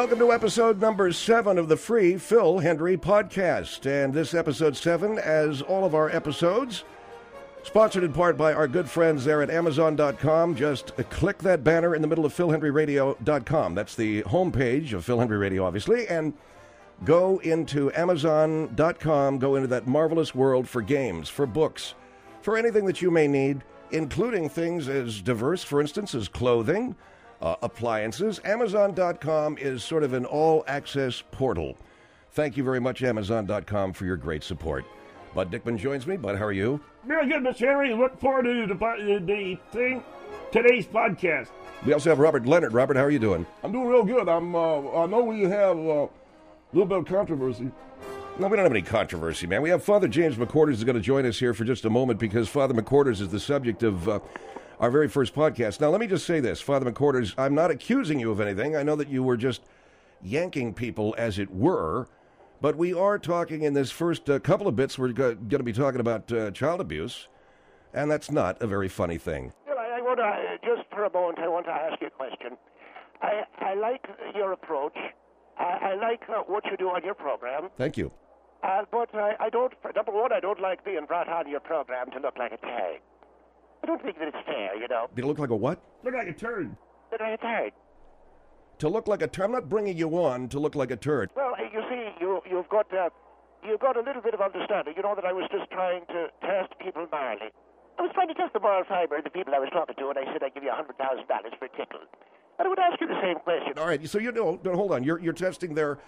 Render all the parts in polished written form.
Welcome to episode number 7 of the free Phil Hendrie podcast. And this episode 7, as all of our episodes, sponsored in part by our good friends there at Amazon.com. Just click that banner in the middle of PhilHenryRadio.com. That's the homepage of Phil Hendrie Radio, obviously. And go into Amazon.com, go into that marvelous world for games, for books, for anything that you may need, including things as diverse, for instance, as clothing, appliances. Amazon.com is sort of an all-access portal. Thank you very much, Amazon.com, for your great support. Bud Dickman joins me. Bud, how are you? Very good, Mr. Henry. Look forward to the thing, today's podcast. We also have Robert Leonard. Robert, how are you doing? I'm doing real good. I know we have a little bit of controversy. No, we don't have any controversy, man. We have Father James McQuarters is going to join us here for just a moment because Father McQuarters is the subject of our very first podcast. Now, let me just say this, Father McQuarters, I'm not accusing you of anything. I know that you were just yanking people, as it were, but we are talking in this first couple of bits, we're going to be talking about child abuse, and that's not a very funny thing. Well, I want to, just for a moment, I want to ask you a question. I like your approach. I like what you do on your program. Thank you. But I don't, number one, I don't like being brought on your program to look like a turd. I don't think that it's fair, you know. Did it look like a what? Look like a turd. Look like a turd. To look like a turd? I'm not bringing you on to look like a turd. Well, you see, you've got a little bit of understanding. You know that I was just trying to test people morally. I was trying to test the moral fiber of the people I was talking to, and I said I'd give you $100,000 for a tickle. And I would ask you the same question. All right, so you know, hold on. You're testing their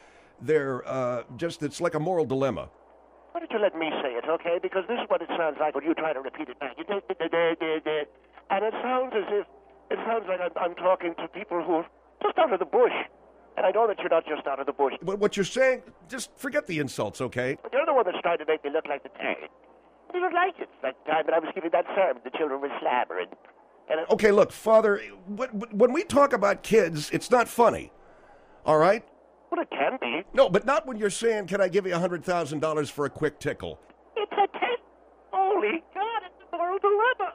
just, it's like a moral dilemma. Why don't you let me say it, okay? Because this is what it sounds like when you try to repeat it back. You did, and it sounds like I'm talking to people who are just out of the bush. And I know that you're not just out of the bush. But what you're saying, just forget the insults, okay? But you're the one that's trying to make me look like the turd. You look like it. That time that I was giving that sermon, the children were slabbering. Okay, look, Father, when we talk about kids, it's not funny, all right? Well, it can be. No, but not when you're saying, can I give you $100,000 for a quick tickle? It's a test. Holy God, it's a moral dilemma.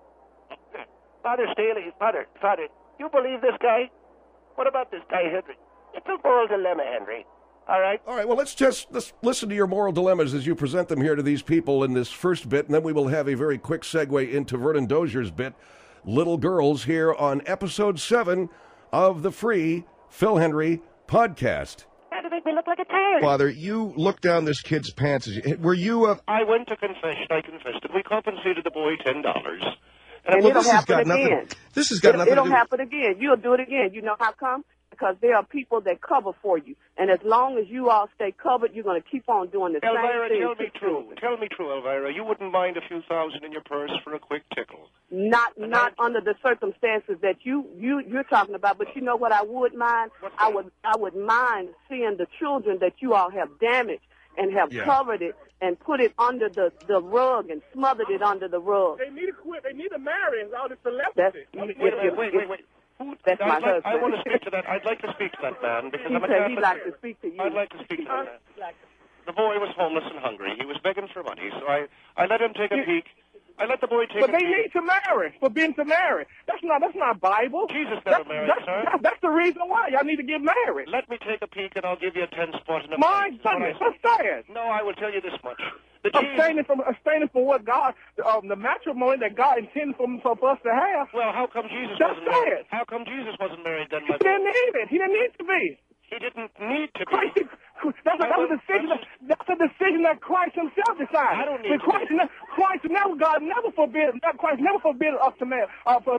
Father Staley, Father, you believe this guy? What about this guy, Henry? It's a moral dilemma, Henry. All right? All right, well, let's listen to your moral dilemmas as you present them here to these people in this first bit, and then we will have a very quick segue into Vernon Dozier's bit, Little Girls, here on episode 7 of the free Phil Hendrie podcast. How do they make me look like a turd? Father, you looked down this kid's pants. Were you I went to confession. I confessed it. We compensated the boy $10. And well, it'll happen again. This has got nothing to do. It'll happen again. You'll do it again. You know how come? Because there are people that cover for you. And as long as you all stay covered, you're going to keep on doing the Elvira, same thing. tell me true. Tell me true, Elvira. You wouldn't mind a few thousand in your purse for a quick tickle? Not under the circumstances that you're talking about. But you know what I would mind? I would mind seeing the children that you all have damaged and have covered it and put it under the rug and smothered it under the rug. They need to quit. They need to marry and all this celebrity. Wait. That's my husband. I want to speak to that. I'd like to speak to that man because I'm a said Catholic. he'd like to speak to you. I'd like to speak to that man. The boy was homeless and hungry. He was begging for money, so I let him take a peek. I let the boy take But a they need to marry, forbidden to marry. That's not Bible. Jesus never married, sir. That's the reason why y'all need to get married. Let me take a peek and I'll give you a 10 spot in the My goodness, that's sad. No, I will tell you this much. Abstaining from what God, the matrimony that God intended for us to have. Well, how come Jesus that's wasn't married? How come Jesus wasn't married then, my He didn't need it. He didn't need to be. He didn't need to be. That's a decision that Christ himself decided. I don't need Christ never forbidden us to marry,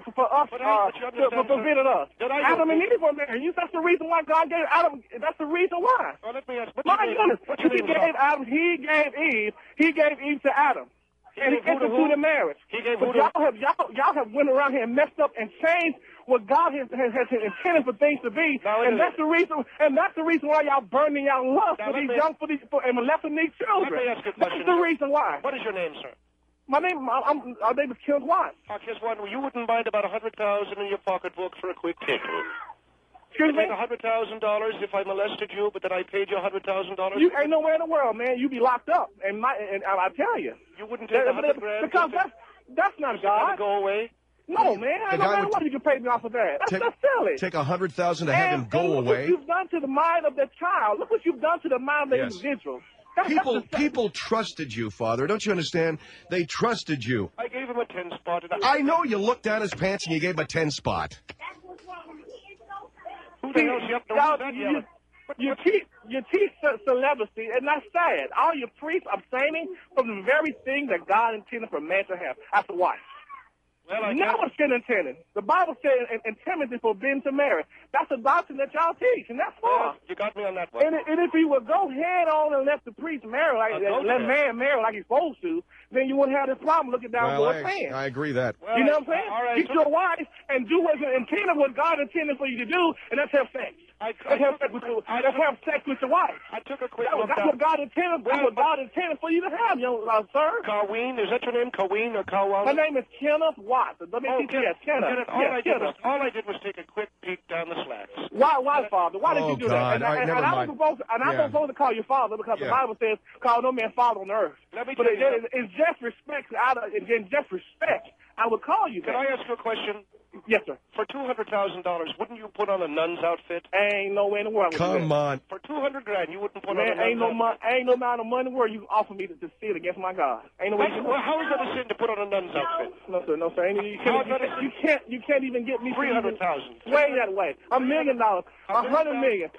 forbidden us. Adam and Eve were married. That's the reason why God gave Adam. That's the reason why. Well, let me ask. My goodness, He gave Adam. He gave Eve. He gave Eve to Adam. And he instituted marriage. But y'all have went around here and messed up and changed what God has intended for things to be, and that's the reason. And that's the reason why y'all burning y'all lust for these young, and molesting these children. Let me ask you a question. That's the reason why. What is your name, sir? My name, our name is Kent Watt. Kent Watt, you wouldn't mind about $100,000 in your pocketbook for a quick tickle? Excuse me? $100,000 if I molested you, but then I paid you $100,000? You ain't nowhere in the world, man. You be locked up, and I tell you. You wouldn't take $100,000? Because that's not God. Go away? No, man. No matter what, you can pay me off of that. That's silly. Take $100,000 to have him go away. Look what you've done to the mind of the child. Look what you've done to the mind of the individual. People trusted you, Father. Don't you understand? They trusted you. I gave him a 10 spot. I know you looked down his pants and you gave him a 10 spot. Who the hell's up to that yelling? You teach celibacy, and that's sad. All your priests abstaining from the very thing that God intended for man to have after wife. Well, never sin intended. The Bible said in Timothy forbidden to marry. That's the doctrine that y'all teach, and that's wrong. You got me on that one. And if he would go head on and let the priest marry, let man marry like he's supposed to, then you wouldn't have this problem looking down for a fan. I agree that. Well, you know what I'm saying? All right, get your wife and do what's intended, what God intended for you to do, and that's have sex. Let's have sex with your wife. I took a quick look. That's what God intended. That's what God intended for you to have, sir. Colleen, is that your name, Colleen or Colwell? My name is Kenneth Watson. Let me teach you that, Kenneth. All I did was take a quick peek down the slats. Why, Father? Why did you do that? I'm not supposed to call you Father because the Bible says, "Call no man Father on earth." Let me but tell you. it's just respect. In just respect, I would call you that. Can I ask you a question? Yes, sir. For $200,000, wouldn't you put on a nun's outfit? Ain't no way in the world. Come on. For $200,000, you wouldn't put on a nun's outfit? Ain't no amount of money in the world you can offer me to sin against my God. Ain't no way. How is that a sin to put on a nun's outfit? No, sir. You can't even get me $300,000. Way that way. $1 million. $100 million.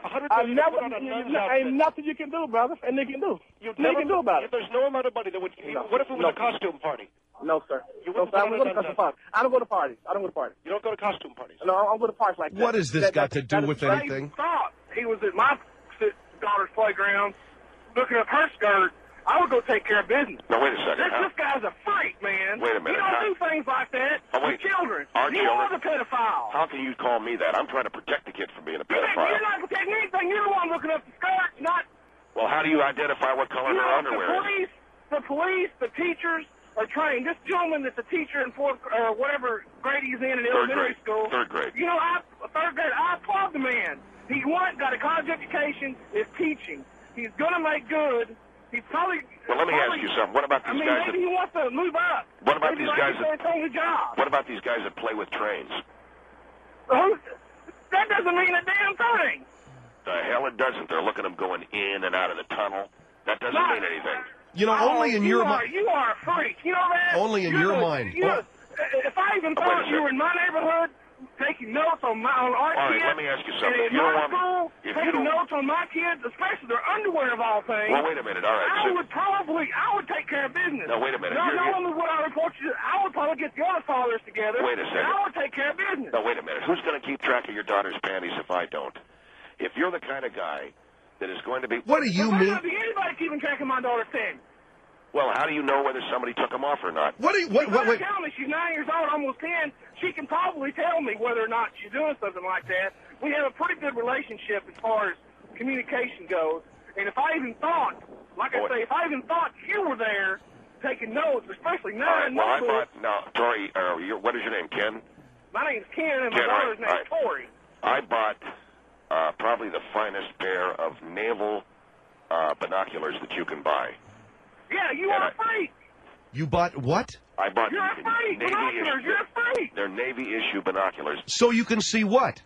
Ain't nothing you can do, brother. And they can do. Nothing you can do about it. There's no amount of money that would. What if it was a costume party? No, sir. I don't go to costume parties. I don't go to parties. You don't go to costume parties? No, I don't go to parties like that. What has this got to do with anything? He was at my daughter's playground looking up her skirt. I would go take care of business. Now, wait a second. This guy's a freak, man. Wait a minute. You don't do things like that with children. You are the pedophile. How can you call me that? I'm trying to protect the kid from being a pedophile. You're not protecting anything. You're the one looking up the skirt, not... Well, how do you identify what color her underwear is? The police, the teachers are trained. This gentleman that's a teacher in whatever grade he's in elementary school. Third grade. Third grade. I applaud the man. He got a college education, is teaching. He's going to make good. He's probably... Well, let me ask you something. What about these guys maybe he wants to move up. What about these guys What about these guys that play with trains? That doesn't mean a damn thing. The hell it doesn't. They're looking at them going in and out of the tunnel. That doesn't mean anything. Only in your mind. You are a freak. You know that? Only in your mind. If I even thought you were in my neighborhood taking notes on our kids. All right, let me ask you something. If you don't want me, taking notes on my kids, especially their underwear of all things. Well, wait a minute. All right. I would take care of business. No, wait a minute. Not only would I report you, I would probably get the other fathers together. Wait a second. And I would take care of business. No, wait a minute. Who's going to keep track of your daughter's panties if I don't? If you're the kind of guy that is going to be... What do you mean? There be anybody keeping track of my daughter's panties. Well, how do you know whether somebody took them off or not? Wait. Tell me, she's 9 years old, almost 10. She can probably tell me whether or not she's doing something like that. We have a pretty good relationship as far as communication goes. And if I even thought, if I even thought you were there taking notes, especially now. Tori, what is your name, Ken? My name's Ken, and my daughter's name's Tori. I bought probably the finest pair of naval binoculars that you can buy. Yeah, you are a freak. You bought what? I bought You're a freak. Binoculars. You're a freak. They're Navy issue binoculars. So you can see what?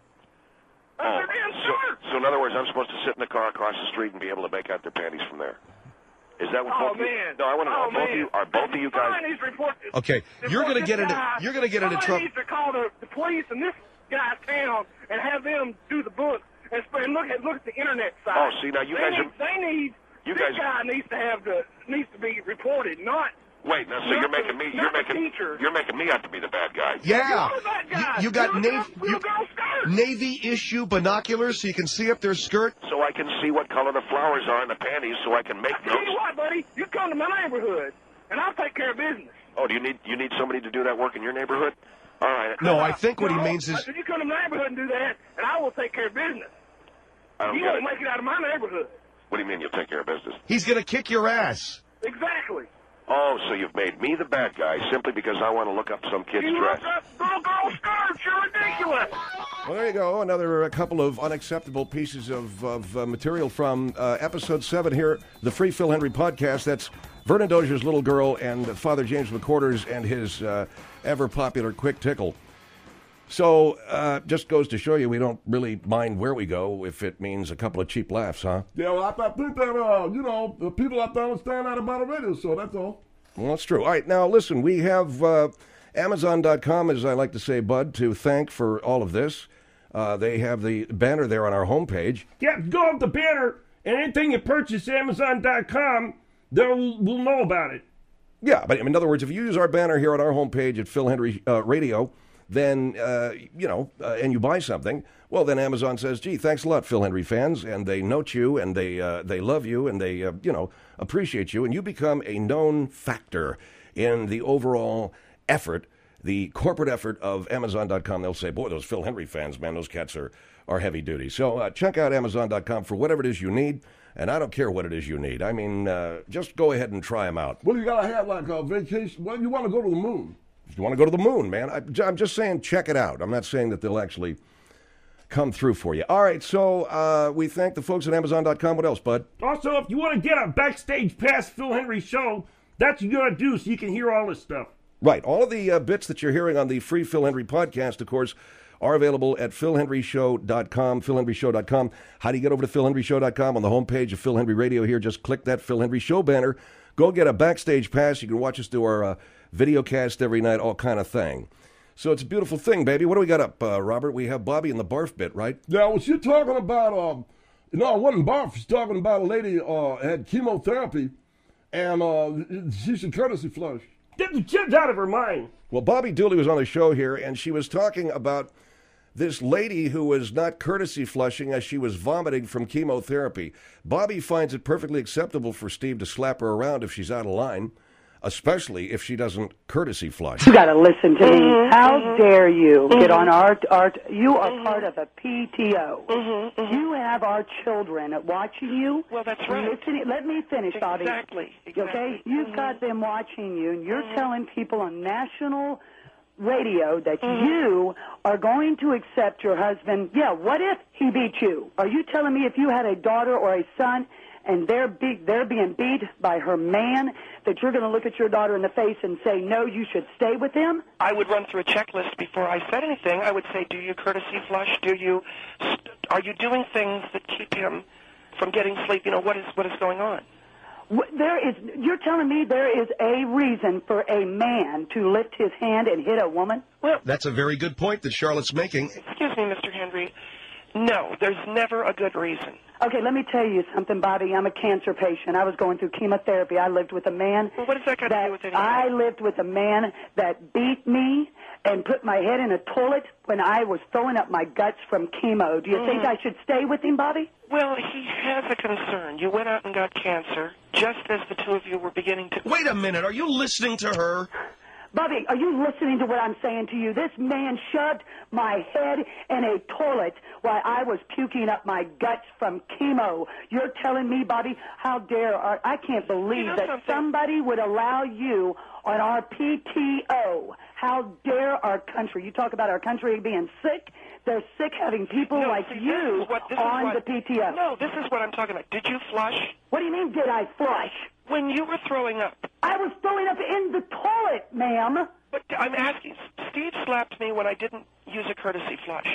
So in other words, I'm supposed to sit in the car across the street and be able to make out their panties from there. Is that what both of you? No, I want to know. Are both of you guys? Okay, you're going to get into trouble. Somebody needs to call the police in this guy's town and have them do the books and look at the internet side. Oh, see now you guys are. This guy needs to be reported, not. Wait, now so you're making me out to be the bad guy. Yeah, you're the bad guy. You got Navy issue binoculars so you can see up their skirt. So I can see what color the flowers are in the panties, so I can make notes. Tell you what, buddy, you come to my neighborhood and I'll take care of business. Oh, do you need somebody to do that work in your neighborhood? All right. No, I think what he means is you come to my neighborhood and do that, and I will take care of business. You won't make it out of my neighborhood. What do you mean you'll take care of business? He's going to kick your ass. Exactly. Oh, so you've made me the bad guy simply because I want to look up some kid's dress. You look up little girl skirts. You're ridiculous. Well, there you go. Another couple of unacceptable pieces of material from Episode 7 here, the Free Phil Hendrie podcast. That's Vernon Dozier's Little Girl and Father James McQuarters and his ever-popular Quick Tickle. So, just goes to show you we don't really mind where we go if it means a couple of cheap laughs, huh? Yeah, well, I think that, the people have to understand that about a radio show, that's all. Well, that's true. All right, now, listen, we have Amazon.com, as I like to say, Bud, to thank for all of this. They have the banner there on our homepage. Yeah, go up the banner, and anything you purchase at Amazon.com, we'll know about it. Yeah, but in other words, if you use our banner here on our homepage at Phil Hendry Radio, then, and you buy something, well, then Amazon says, gee, thanks a lot, Phil Hendry fans, and they note you, and they love you, and they, appreciate you, and you become a known factor in the overall effort, the corporate effort of Amazon.com. They'll say, boy, those Phil Hendry fans, man, those cats are heavy duty. So check out Amazon.com for whatever it is you need, and I don't care what it is you need. I mean, just go ahead and try them out. Well, you got to have like a vacation. Well, you want to go to the moon. If you want to go to the moon, man, I'm just saying check it out. I'm not saying that they'll actually come through for you. All right, so we thank the folks at Amazon.com. What else, Bud? Also, if you want to get a backstage pass Phil Hendry show, that's what you got to do so you can hear all this stuff. Right. All of the bits that you're hearing on the free Phil Hendry podcast, of course, are available at philhendryshow.com, philhendryshow.com. How do you get over to philhendryshow.com? On the homepage of Phil Hendry Radio here, just click that Phil Hendry Show banner. Go get a backstage pass. You can watch us do our video cast every night, all kind of thing. So it's a beautiful thing, baby. What do we got up, Robert? We have Bobby and the barf bit, right? Yeah, well, she's talking about, it wasn't barf. She's talking about a lady had chemotherapy, and she should courtesy flush. Get the kids out of her mind. Well, Bobby Dooley was on the show here, and she was talking about this lady who was not courtesy flushing as she was vomiting from chemotherapy. Bobby finds it perfectly acceptable for Steve to slap her around if she's out of line, especially if she doesn't courtesy flush. You got to listen to me. How dare you get on our you are part of a PTO. You have our children watching you. Well, that's right. Listening. Let me finish, Bobby. Exactly. Okay? You've got them watching you, and you're telling people on national radio that you are going to accept your husband. Yeah, what if he beat you? Are you telling me if you had a daughter or a son and they're being beat by her man, that you're going to look at your daughter in the face and say, no, you should stay with him? I would run through a checklist before I said anything. I would say, do you courtesy flush? Are you doing things that keep him from getting sleep? What is going on? You're telling me there is a reason for a man to lift his hand and hit a woman? Well, that's a very good point that Charlotte's making. Excuse me, Mr. Hendry. No, there's never a good reason. Okay, let me tell you something, Bobby. I'm a cancer patient. I was going through chemotherapy. I lived with a man. Well, what does that got to do with anything? I lived with a man that beat me and put my head in a toilet when I was throwing up my guts from chemo. Do you think I should stay with him, Bobby? Well, he has a concern. You went out and got cancer just as the two of you were beginning to... Wait a minute. Are you listening to her? Bobby, are you listening to what I'm saying to you? This man shoved my head in a toilet while I was puking up my guts from chemo. You're telling me, Bobby, how dare... I can't believe that somebody would allow you on our PTO. How dare our country... You talk about our country being sick. They're sick having people like you on the PTO. No, this is what I'm talking about. Did you flush? What do you mean, did I flush? When you were throwing up. I was throwing up in the toilet, ma'am. But I'm asking, Steve slapped me when I didn't use a courtesy flush.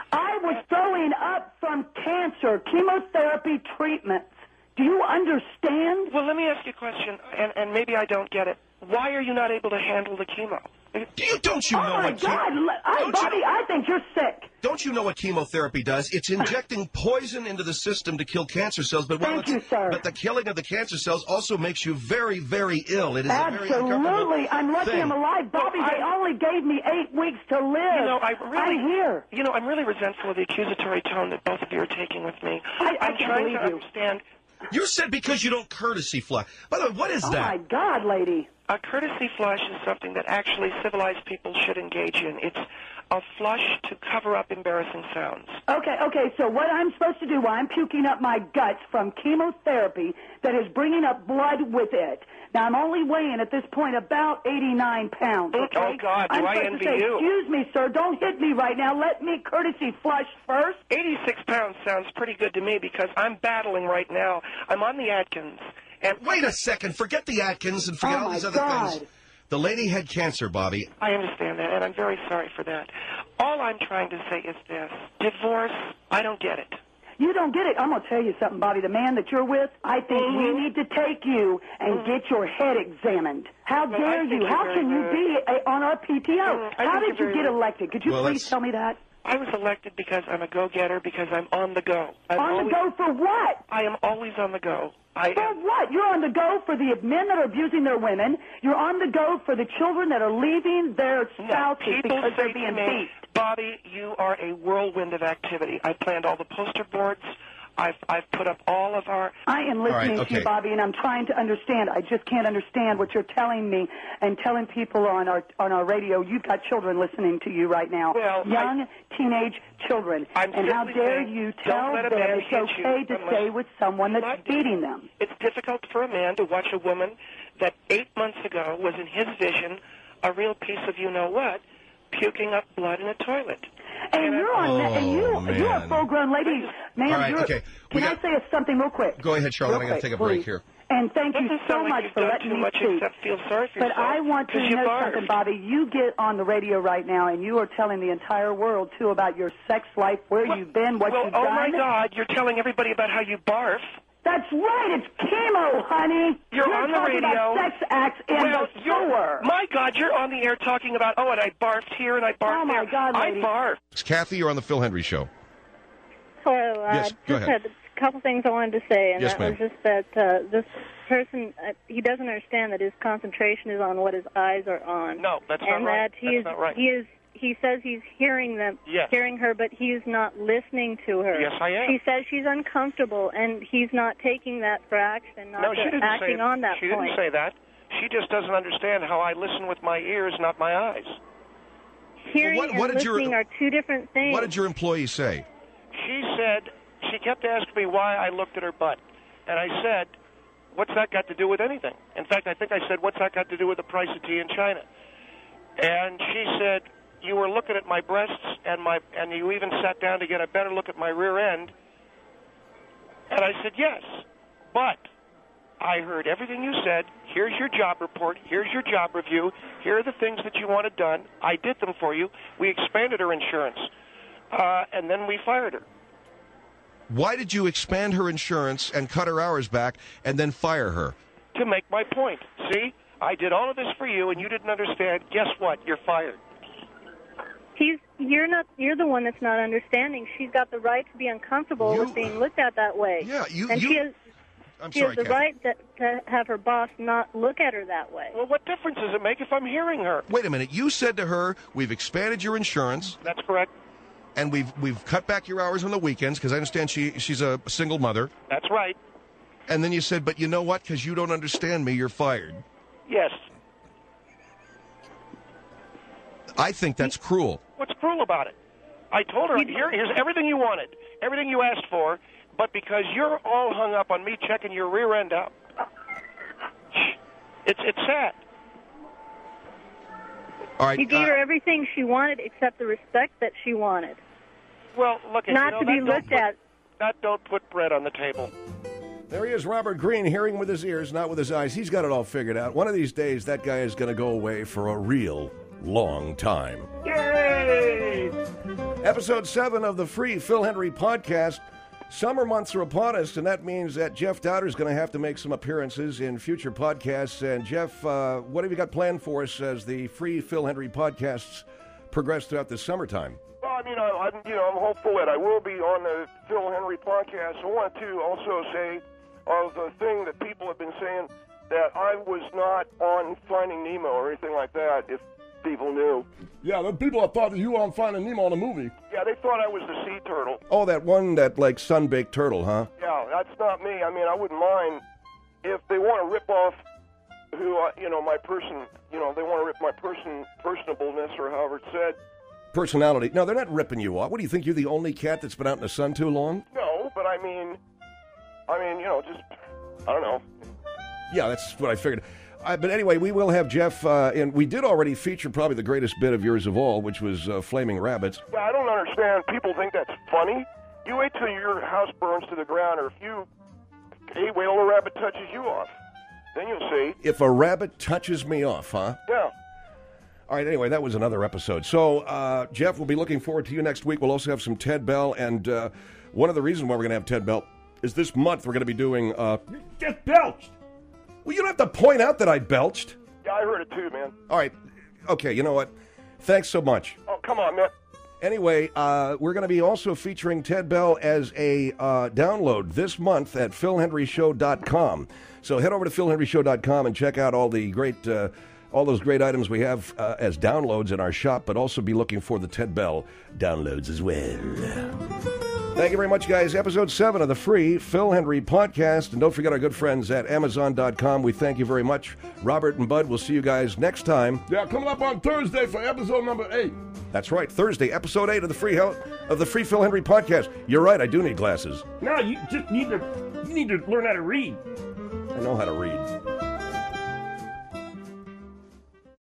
I was throwing up from cancer, chemotherapy treatments. Do you understand? Well, let me ask you a question, and maybe I don't get it. Why are you not able to handle the chemo? Don't you know what... Oh, my God. Bobby, I think you're sick. Don't you know what chemotherapy does? It's injecting poison into the system to kill cancer cells. But Thank you, sir. But the killing of the cancer cells also makes you very, very ill. It is Absolutely. A very uncomfortable I'm lucky thing. I'm alive. Bobby, they only gave me 8 weeks to live. I'm here. I'm really resentful of the accusatory tone that both of you are taking with me. I'm trying to understand. You said because you don't courtesy flush. By the way, what is that? Oh, my God, lady. A courtesy flush is something that actually civilized people should engage in. It's a flush to cover up embarrassing sounds. Okay, so what I'm supposed to do while I'm puking up my guts from chemotherapy that is bringing up blood with it. Now, I'm only weighing at this point about 89 pounds, okay? Oh, God, do I envy you? Excuse me, sir, don't hit me right now. Let me courtesy flush first. 86 pounds sounds pretty good to me because I'm battling right now. I'm on the Atkins, And wait a second. Forget the Atkins and forget all these other things. The lady had cancer, Bobby. I understand that, and I'm very sorry for that. All I'm trying to say is this. Divorce, I don't get it. You don't get it. I'm going to tell you something, Bobby. The man that you're with, I think we need to take you and get your head examined. How dare you? How can you be on our PTO? How did you get elected? Could you please tell me that? I was elected because I'm a go-getter, because I'm on the go. On the go for what? I am always on the go. For what? You're on the go for the men that are abusing their women. You're on the go for the children that are leaving their spouses because they're being beat. Bobby, you are a whirlwind of activity. I planned all the poster boards. I've put up all of our... I am listening to you, Bobby, and I'm trying to understand. I just can't understand what you're telling me and telling people on our radio. You've got children listening to you right now. Well, young teenage children. And how dare you tell them it's okay to stay with someone that's beating them? It's difficult for a man to watch a woman that 8 months ago was in his vision a real piece of you-know-what, puking up blood in a toilet. And you're on, you're a full-grown lady, ma'am. All right, okay. Can I say something real quick? Go ahead, Charlotte. I got to take a break here. And thank you so much for letting me speak. Feel sorry for but I want to know something, Bobby. You get on the radio right now, and you are telling the entire world, too, about your sex life, where you've been, what you've done. Oh, my God, you're telling everybody about how you barf. That's right. It's chemo, honey. You're on the radio. About sex acts in the sewer. My God, you're on the air talking about, and I barfed here and I barfed there. Oh, my God, lady. I barfed. It's Kathy. You're on the Phil Hendry Show. Hello. Yes, go ahead. Had a couple things I wanted to say, and yes, that was just that this person, he doesn't understand that his concentration is on what his eyes are on. No, that's not right. That's not right. He says he's hearing them, hearing her, but he is not listening to her. Yes, I am. She says she's uncomfortable, and he's not taking that for action, not acting on that point. She didn't say that. She just doesn't understand how I listen with my ears, not my eyes. Hearing and listening are two different things. What did your employee say? She said, she kept asking me why I looked at her butt. And I said, what's that got to do with anything? In fact, I think I said, what's that got to do with the price of tea in China? And she said, you were looking at my breasts and you even sat down to get a better look at my rear end. And I said, yes, but I heard everything you said. Here's your job report. Here's your job review. Here are the things that you wanted done. I did them for you. We expanded her insurance, and then we fired her. Why did you expand her insurance and cut her hours back and then fire her? To make my point. See, I did all of this for you, and you didn't understand. Guess what? You're fired. You're the one that's not understanding. She's got the right to be uncomfortable with being looked at that way. Yeah, she has the right to have her boss not look at her that way. Well, what difference does it make if I'm hearing her? Wait a minute. You said to her, we've expanded your insurance. That's correct. And we've cut back your hours on the weekends because I understand she's a single mother. That's right. And then you said, but you know what? Because you don't understand me, you're fired. Yes. I think that's cruel. What's cruel about it? I told her, here's everything you wanted, everything you asked for, but because you're all hung up on me checking your rear end out, it's sad. All right. You gave her everything she wanted except the respect that she wanted. Well, look, not to be looked at. That don't put bread on the table. There he is, Robert Greene, hearing with his ears, not with his eyes. He's got it all figured out. One of these days, that guy is going to go away for a real long time. Yay! Episode 7 of the free Phil Hendry podcast. Summer months are upon us, and that means that Jeff Dowder is going to have to make some appearances in future podcasts. And Jeff, what have you got planned for us as the free Phil Hendry podcasts progress throughout the summertime? Well, I'm hopeful that I will be on the Phil Hendry podcast. I want to also say of the thing that people have been saying that I was not on Finding Nemo or anything like that. If people knew. Yeah, the people that thought that you were on Finding Nemo in the movie. Yeah, they thought I was the sea turtle. Oh, that one, that like sun-baked turtle, huh? Yeah, that's not me. I mean, I wouldn't mind if they want to rip off my person. They want to rip my personableness or however it's said. Personality. No, they're not ripping you off. What do you think? You're the only cat that's been out in the sun too long? No, but I mean, just I don't know. Yeah, that's what I figured. But anyway, we will have Jeff, and we did already feature probably the greatest bit of yours of all, which was Flaming Rabbits. Yeah, I don't understand. People think that's funny. You wait till your house burns to the ground, or if you Hey, wait till a rabbit touches you off. Then you'll see. If a rabbit touches me off, huh? Yeah. All right, anyway, that was another episode. So, Jeff, we'll be looking forward to you next week. We'll also have some Ted Bell, and one of the reasons why we're going to have Ted Bell is this month we're going to be doing... You just belched! Well, you don't have to point out that I belched. Yeah, I heard it too, man. All right. Okay, you know what? Thanks so much. Oh, come on, man. Anyway, we're going to be also featuring Ted Bell as a download this month at philhenryshow.com. So head over to philhenryshow.com and check out all the great... all those great items we have as downloads in our shop, but also be looking for the Ted Bell downloads as well. Thank you very much, guys. Episode 7 of the free Phil Hendrie podcast. And don't forget our good friends at Amazon.com. We thank you very much. Robert and Bud, we'll see you guys next time. Yeah, coming up on Thursday for episode number 8. That's right, Thursday, episode 8 of the free Phil Hendrie podcast. You're right, I do need glasses. No, you just need to learn how to read. I know how to read.